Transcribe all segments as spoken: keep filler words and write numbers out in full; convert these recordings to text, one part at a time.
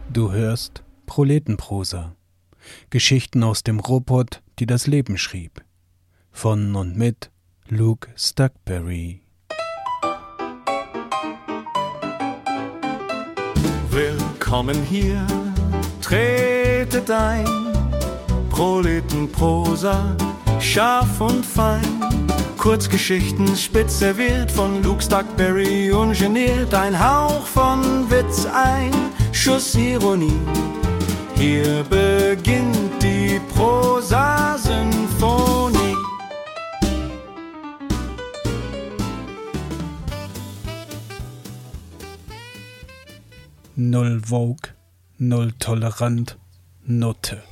Du hörst Proletenprosa. Geschichten aus dem Robot, die das Leben schrieb. Von und mit Luke Stuckberry. Willkommen hier, tretet ein. Proletenprosa, scharf und fein. Kurzgeschichten spitz serviert von Luke Stuckberry, ungeniert. Ein Hauch von Witz, ein Schuss Ironie. Hier beginnt die Prosa-Symphonie. Null Vogue, null tolerant, Nutte.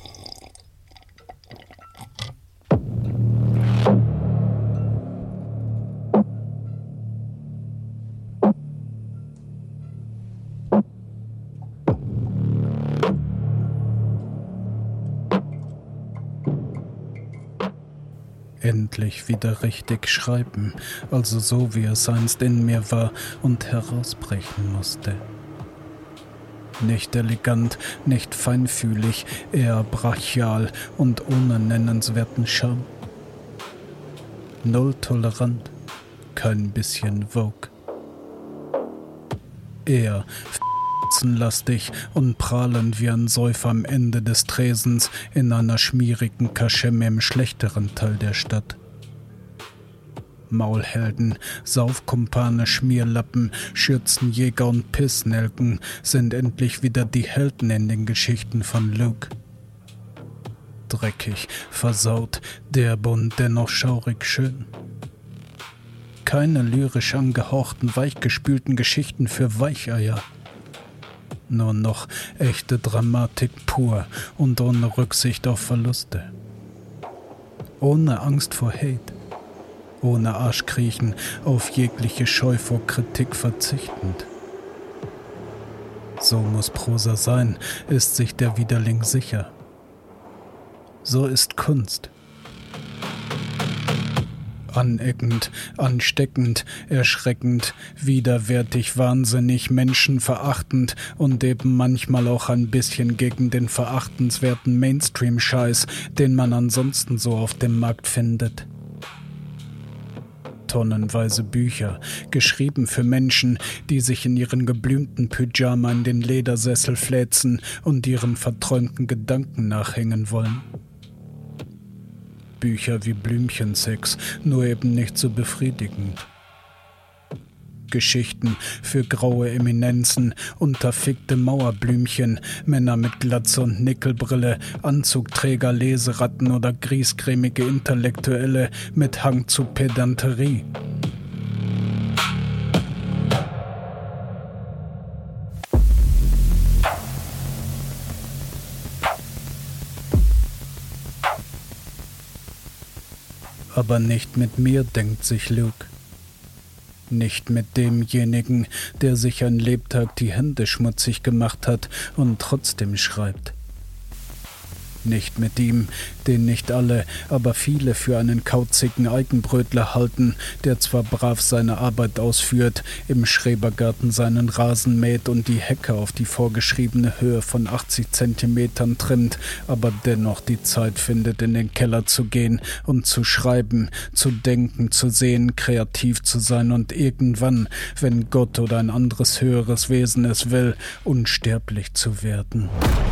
Endlich wieder richtig schreiben, also so wie es einst in mir war und herausbrechen musste. Nicht elegant, nicht feinfühlig, eher brachial und ohne nennenswerten Charme. Null tolerant, kein bisschen Vogue. Eher lastig und prahlend wie ein Säufer am Ende des Tresens in einer schmierigen Kaschemme im schlechteren Teil der Stadt. Maulhelden, Saufkumpane, Schmierlappen, Schürzenjäger und Pissnelken sind endlich wieder die Helden in den Geschichten von Luke. Dreckig, versaut, derbe und dennoch schaurig schön. Keine lyrisch angehauchten, weichgespülten Geschichten für Weicheier. Nur noch echte Dramatik pur und ohne Rücksicht auf Verluste. Ohne Angst vor Hate. Ohne Arschkriechen, auf jegliche Scheu vor Kritik verzichtend. So muss Prosa sein, ist sich der Widerling sicher. So ist Kunst. Aneckend, ansteckend, erschreckend, widerwärtig, wahnsinnig, menschenverachtend und eben manchmal auch ein bisschen gegen den verachtenswerten Mainstream-Scheiß, den man ansonsten so auf dem Markt findet. Tonnenweise Bücher, geschrieben für Menschen, die sich in ihren geblümten Pyjama in den Ledersessel fläzen und ihren verträumten Gedanken nachhängen wollen. Bücher wie Blümchensex, nur eben nicht so befriedigend. Geschichten für graue Eminenzen, unterfickte Mauerblümchen, Männer mit Glatze und Nickelbrille, Anzugträger, Leseratten oder griesgrämige Intellektuelle mit Hang zu Pedanterie. Aber nicht mit mir, denkt sich Luke. Nicht mit demjenigen, der sich ein Lebtag die Hände schmutzig gemacht hat und trotzdem schreibt. Nicht mit ihm, den nicht alle, aber viele für einen kauzigen Eigenbrötler halten, der zwar brav seine Arbeit ausführt, im Schrebergarten seinen Rasen mäht und die Hecke auf die vorgeschriebene Höhe von achtzig Zentimetern trimmt, aber dennoch die Zeit findet, in den Keller zu gehen und zu schreiben, zu denken, zu sehen, kreativ zu sein und irgendwann, wenn Gott oder ein anderes höheres Wesen es will, unsterblich zu werden.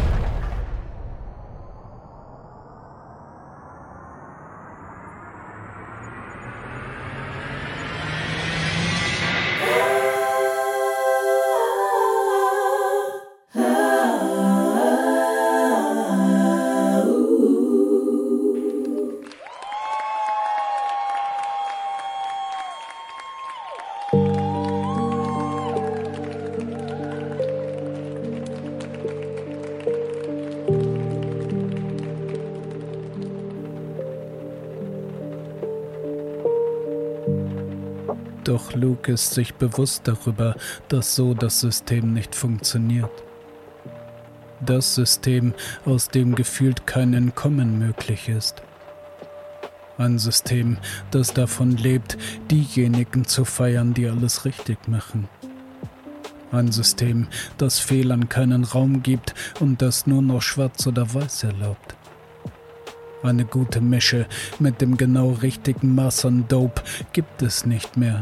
Doch Luke ist sich bewusst darüber, dass so das System nicht funktioniert. Das System, aus dem gefühlt kein Entkommen möglich ist. Ein System, das davon lebt, diejenigen zu feiern, die alles richtig machen. Ein System, das Fehlern keinen Raum gibt und das nur noch schwarz oder weiß erlaubt. Eine gute Mische mit dem genau richtigen Maß an Dope gibt es nicht mehr.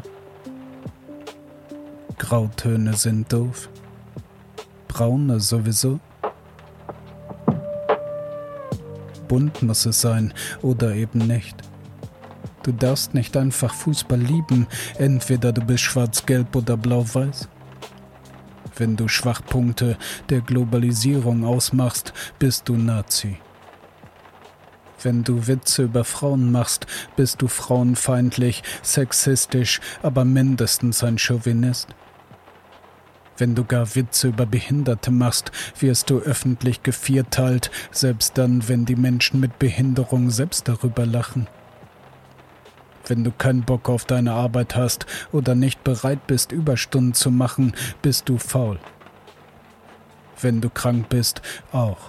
Grautöne sind doof. Braune sowieso. Bunt muss es sein oder eben nicht. Du darfst nicht einfach Fußball lieben, entweder du bist schwarz-gelb oder blau-weiß. Wenn du Schwachpunkte der Globalisierung ausmachst, bist du Nazi. Wenn du Witze über Frauen machst, bist du frauenfeindlich, sexistisch, aber mindestens ein Chauvinist. Wenn du gar Witze über Behinderte machst, wirst du öffentlich gevierteilt, selbst dann, wenn die Menschen mit Behinderung selbst darüber lachen. Wenn du keinen Bock auf deine Arbeit hast oder nicht bereit bist, Überstunden zu machen, bist du faul. Wenn du krank bist, auch.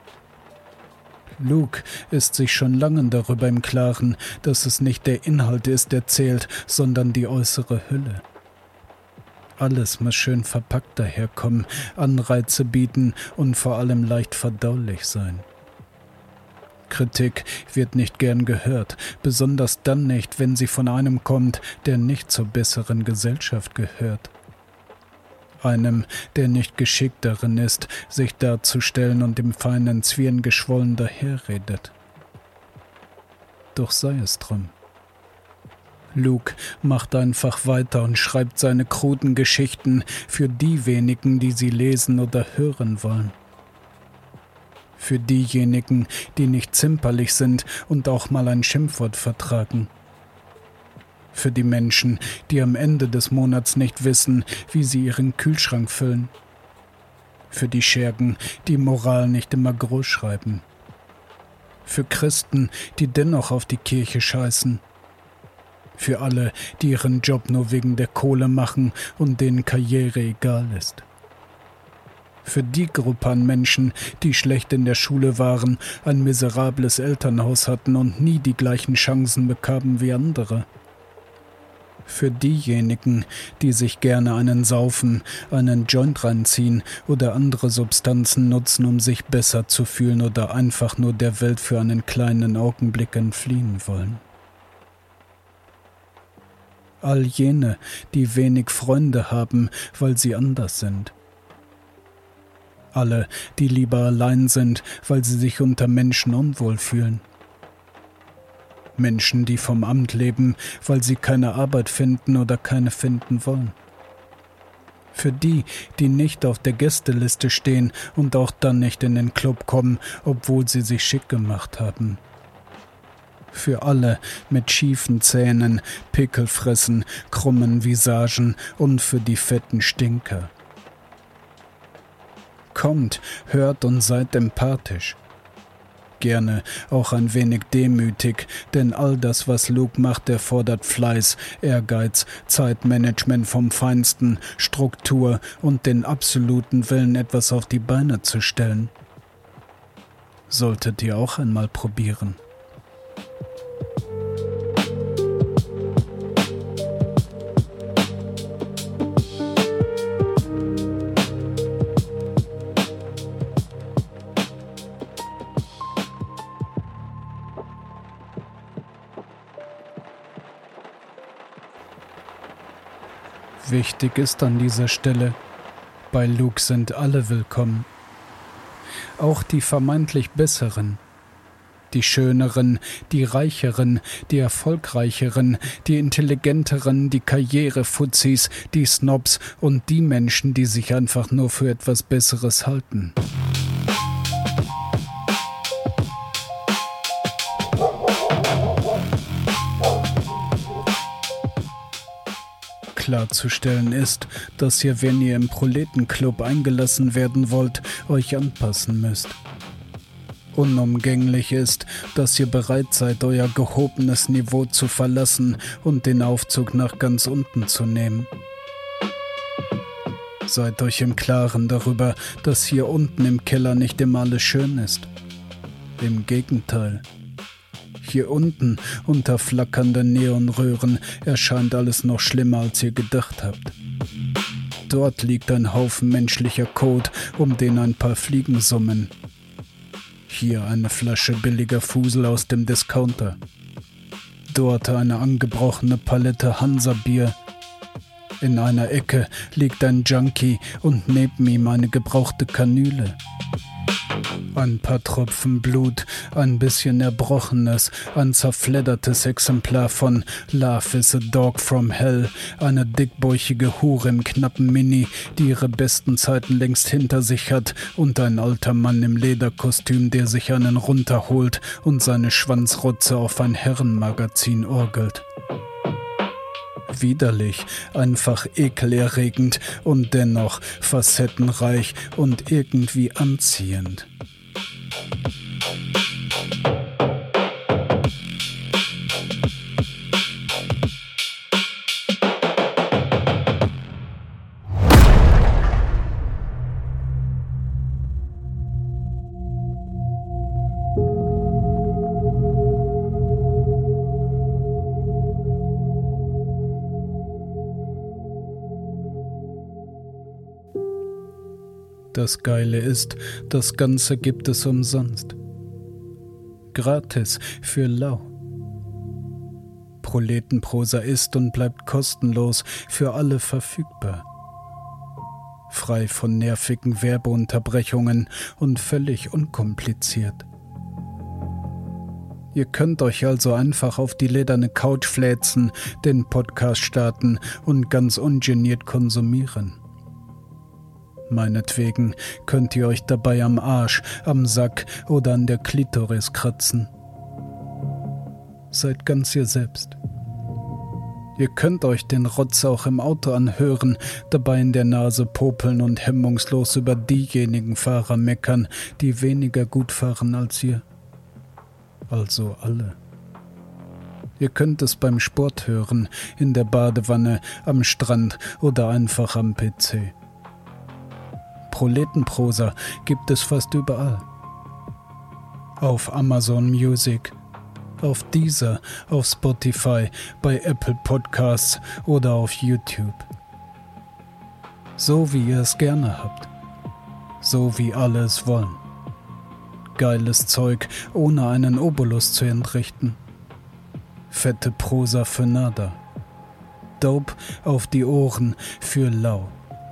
Luke ist sich schon lange darüber im Klaren, dass es nicht der Inhalt ist, der zählt, sondern die äußere Hülle. Alles muss schön verpackt daherkommen, Anreize bieten und vor allem leicht verdaulich sein. Kritik wird nicht gern gehört, besonders dann nicht, wenn sie von einem kommt, der nicht zur besseren Gesellschaft gehört. Einem, der nicht geschickt darin ist, sich darzustellen und im feinen Zwirn geschwollen daherredet. Doch sei es drum. Luke macht einfach weiter und schreibt seine kruden Geschichten für die wenigen, die sie lesen oder hören wollen. Für diejenigen, die nicht zimperlich sind und auch mal ein Schimpfwort vertragen. Für die Menschen, die am Ende des Monats nicht wissen, wie sie ihren Kühlschrank füllen. Für die Schergen, die Moral nicht immer groß schreiben. Für Christen, die dennoch auf die Kirche scheißen. Für alle, die ihren Job nur wegen der Kohle machen und denen Karriere egal ist. Für die Gruppe an Menschen, die schlecht in der Schule waren, ein miserables Elternhaus hatten und nie die gleichen Chancen bekamen wie andere. Für diejenigen, die sich gerne einen saufen, einen Joint reinziehen oder andere Substanzen nutzen, um sich besser zu fühlen oder einfach nur der Welt für einen kleinen Augenblick entfliehen wollen. All jene, die wenig Freunde haben, weil sie anders sind. Alle, die lieber allein sind, weil sie sich unter Menschen unwohl fühlen. Menschen, die vom Amt leben, weil sie keine Arbeit finden oder keine finden wollen. Für die, die nicht auf der Gästeliste stehen und auch dann nicht in den Club kommen, obwohl sie sich schick gemacht haben. Für alle mit schiefen Zähnen, Pickelfressen, krummen Visagen und für die fetten Stinker. Kommt, hört und seid empathisch. Gerne auch ein wenig demütig, denn all das, was Luke macht, erfordert Fleiß, Ehrgeiz, Zeitmanagement vom Feinsten, Struktur und den absoluten Willen, etwas auf die Beine zu stellen. Solltet ihr auch einmal probieren. Wichtig ist an dieser Stelle, bei Luke sind alle willkommen. Auch die vermeintlich Besseren, die Schöneren, die Reicheren, die Erfolgreicheren, die Intelligenteren, die Karrierefuzis, die Snobs und die Menschen, die sich einfach nur für etwas Besseres halten. Klarzustellen ist, dass ihr, wenn ihr im Proletenclub eingelassen werden wollt, euch anpassen müsst. Unumgänglich ist, dass ihr bereit seid, euer gehobenes Niveau zu verlassen und den Aufzug nach ganz unten zu nehmen. Seid euch im Klaren darüber, dass hier unten im Keller nicht immer alles schön ist. Im Gegenteil. Hier unten, unter flackernden Neonröhren, erscheint alles noch schlimmer, als ihr gedacht habt. dort liegt ein Haufen menschlicher Kot, um den ein paar Fliegen summen. Hier eine Flasche billiger Fusel aus dem Discounter. Dort eine angebrochene Palette Hansa-Bier. In einer Ecke liegt ein Junkie und neben ihm eine gebrauchte Kanüle. Ein paar Tropfen Blut, ein bisschen Erbrochenes, ein zerfleddertes Exemplar von Love is a Dog from Hell, eine dickbäuchige Hure im knappen Mini, die ihre besten Zeiten längst hinter sich hat, und ein alter Mann im Lederkostüm, der sich einen runterholt und seine Schwanzrotze auf ein Herrenmagazin orgelt. Widerlich, einfach ekelerregend und dennoch facettenreich und irgendwie anziehend. Das Geile ist, das Ganze gibt es umsonst. Gratis, für lau. Proletenprosa ist und bleibt kostenlos, für alle verfügbar. Frei von nervigen Werbeunterbrechungen und völlig unkompliziert. Ihr könnt euch also einfach auf die lederne Couch fläzen, den Podcast starten und ganz ungeniert konsumieren. Meinetwegen könnt ihr euch dabei am Arsch, am Sack oder an der Klitoris kratzen. Seid ganz ihr selbst. Ihr könnt euch den Rotz auch im Auto anhören, dabei in der Nase popeln und hemmungslos über diejenigen Fahrer meckern, die weniger gut fahren als ihr. Also alle. Ihr könnt es beim Sport hören, in der Badewanne, am Strand oder einfach am P C. Proletenprosa gibt es fast überall. Auf Amazon Music, auf Deezer, auf Spotify, bei Apple Podcasts oder auf YouTube. So wie ihr es gerne habt. So wie alle es wollen. Geiles Zeug, ohne einen Obolus zu entrichten. Fette Prosa für nada. Dope auf die Ohren für lau.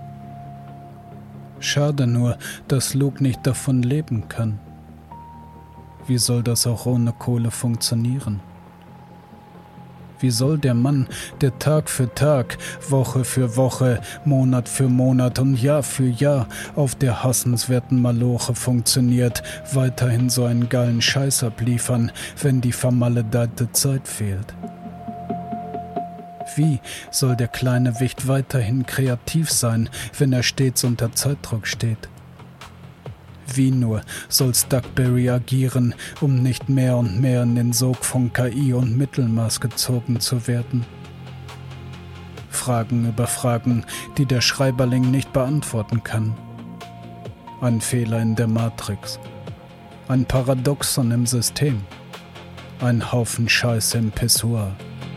Schade nur, dass Luke nicht davon leben kann. Wie soll das auch ohne Kohle funktionieren? Wie soll der Mann, der Tag für Tag, Woche für Woche, Monat für Monat und Jahr für Jahr auf der hassenswerten Maloche funktioniert, weiterhin so einen geilen Scheiß abliefern, wenn die vermaledeite Zeit fehlt? Wie soll der kleine Wicht weiterhin kreativ sein, wenn er stets unter Zeitdruck steht? Wie nur soll Stuckberry agieren, um nicht mehr und mehr in den Sog von K I und Mittelmaß gezogen zu werden? Fragen über Fragen, die der Schreiberling nicht beantworten kann. Ein Fehler in der Matrix. Ein Paradoxon im System. Ein Haufen Scheiße im Pissoir.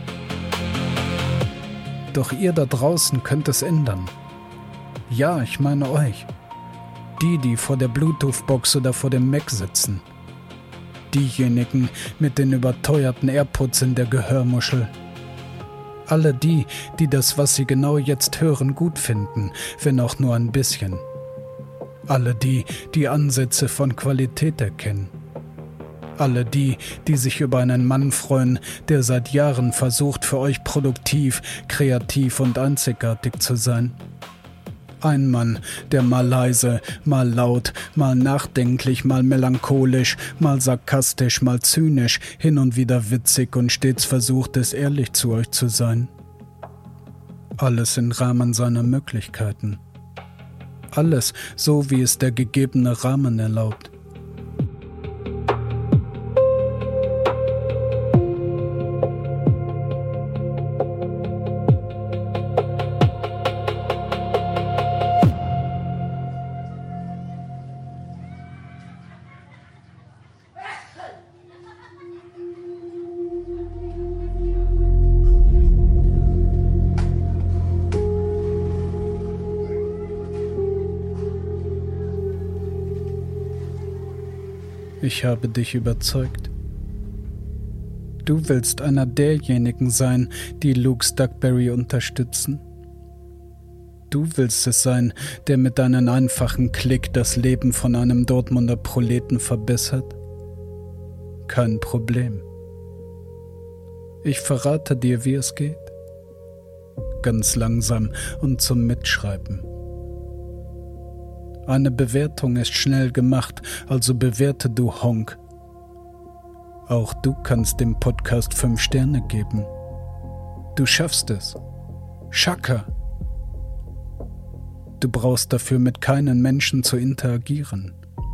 Doch ihr da draußen könnt es ändern. Ja, ich meine euch. Die, die vor der Bluetooth-Box oder vor dem Mac sitzen. Diejenigen mit den überteuerten AirPods in der Gehörmuschel. Alle die, die das, was sie genau jetzt hören, gut finden, wenn auch nur ein bisschen. Alle die, die Ansätze von Qualität erkennen. Alle die, die sich über einen Mann freuen, der seit Jahren versucht, für euch produktiv, kreativ und einzigartig zu sein. Ein Mann, der mal leise, mal laut, mal nachdenklich, mal melancholisch, mal sarkastisch, mal zynisch, hin und wieder witzig und stets versucht es, ehrlich zu euch zu sein. Alles im Rahmen seiner Möglichkeiten. Alles so, wie es der gegebene Rahmen erlaubt. Ich habe dich überzeugt. Du willst einer derjenigen sein, die Luke Stuckberry unterstützen. Du willst es sein, der mit deinem einfachen Klick das Leben von einem Dortmunder Proleten verbessert? Kein Problem. Ich verrate dir, wie es geht. Ganz langsam und zum Mitschreiben. Eine Bewertung ist schnell gemacht, also bewerte du Honk. Auch du kannst dem Podcast fünf Sterne geben. Du schaffst es. Schaka. Du brauchst dafür mit keinen Menschen zu interagieren.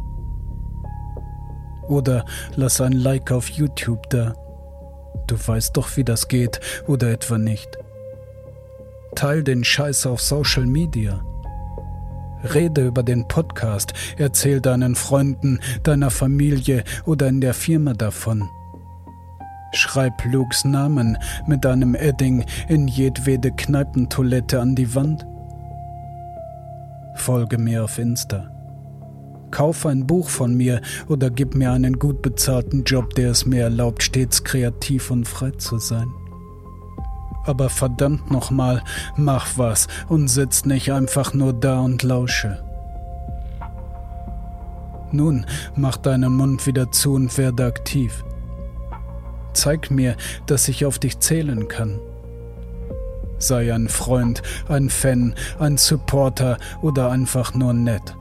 Oder lass ein Like auf YouTube da. Du weißt doch, wie das geht, oder etwa nicht. Teil den Scheiß auf Social Media. Rede über den Podcast, erzähl deinen Freunden, deiner Familie oder in der Firma davon. Schreib Lukes Namen mit einem Edding in jedwede Kneipentoilette an die Wand. Folge mir auf Insta. Kauf ein Buch von mir oder gib mir einen gut bezahlten Job, der es mir erlaubt, stets kreativ und frei zu sein. Aber verdammt nochmal, mach was und sitz nicht einfach nur da und lausche. Nun, mach deinen Mund wieder zu und werde aktiv. Zeig mir, dass ich auf dich zählen kann. Sei ein Freund, ein Fan, ein Supporter oder einfach nur nett.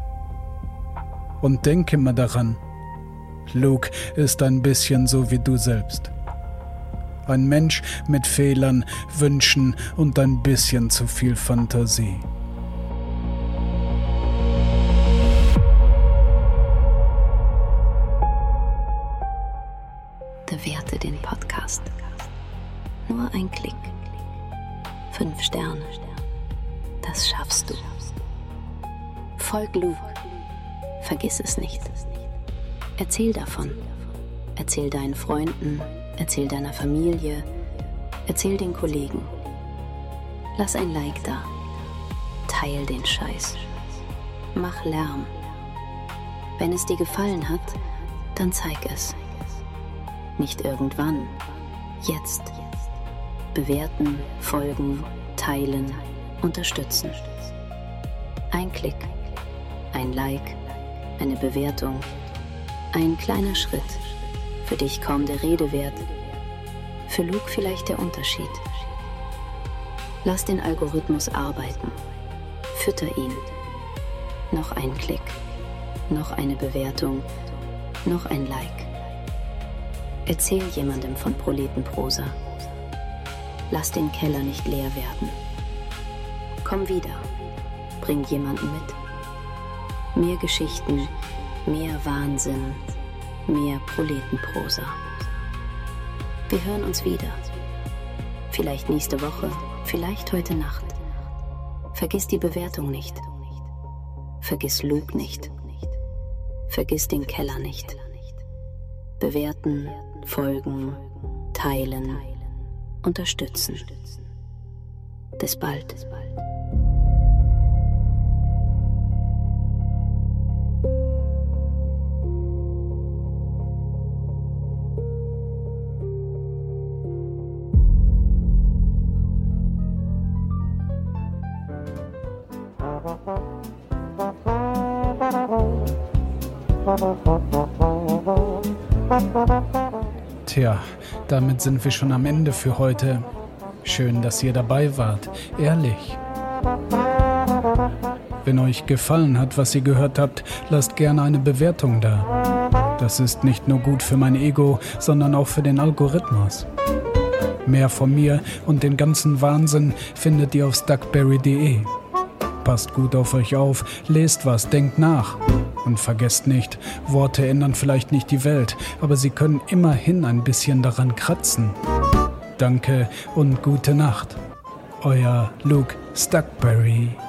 Und denk immer daran, Luke ist ein bisschen so wie du selbst. Ein Mensch mit Fehlern, Wünschen und ein bisschen zu viel Fantasie. Bewerte den Podcast. Nur ein Klick. Fünf Sterne. Das schaffst du. Folg Luke. Vergiss es nicht. Erzähl davon. Erzähl deinen Freunden, erzähl deiner Familie, erzähl den Kollegen. Lass ein Like da. Teil den Scheiß. Mach Lärm. Wenn es dir gefallen hat, dann zeig es. Nicht irgendwann. Jetzt. Bewerten, folgen, teilen, unterstützen. Ein Klick, ein Like, eine Bewertung, ein kleiner Schritt. Für dich kaum der Rede wert. Für Luke vielleicht der Unterschied. Lass den Algorithmus arbeiten. Fütter ihn. Noch ein Klick. Noch eine Bewertung. Noch ein Like. Erzähl jemandem von Proletenprosa. Lass den Keller nicht leer werden. Komm wieder. Bring jemanden mit. Mehr Geschichten, mehr Wahnsinn, mehr Proletenprosa. Wir hören uns wieder. Vielleicht nächste Woche, vielleicht heute Nacht. Vergiss die Bewertung nicht. Vergiss Luke nicht. Vergiss den Keller nicht. Bewerten, folgen, teilen, unterstützen. Bis bald. Tja, damit sind wir schon am Ende für heute. Schön, dass ihr dabei wart. Ehrlich. Wenn euch gefallen hat, was ihr gehört habt, lasst gerne eine Bewertung da. Das ist nicht nur gut für mein Ego, sondern auch für den Algorithmus. Mehr von mir und den ganzen Wahnsinn findet ihr auf stuckberry punkt de. Passt gut auf euch auf, lest was, denkt nach. Und vergesst nicht, Worte ändern vielleicht nicht die Welt, aber sie können immerhin ein bisschen daran kratzen. Danke und gute Nacht. Euer Luke Stuckberry.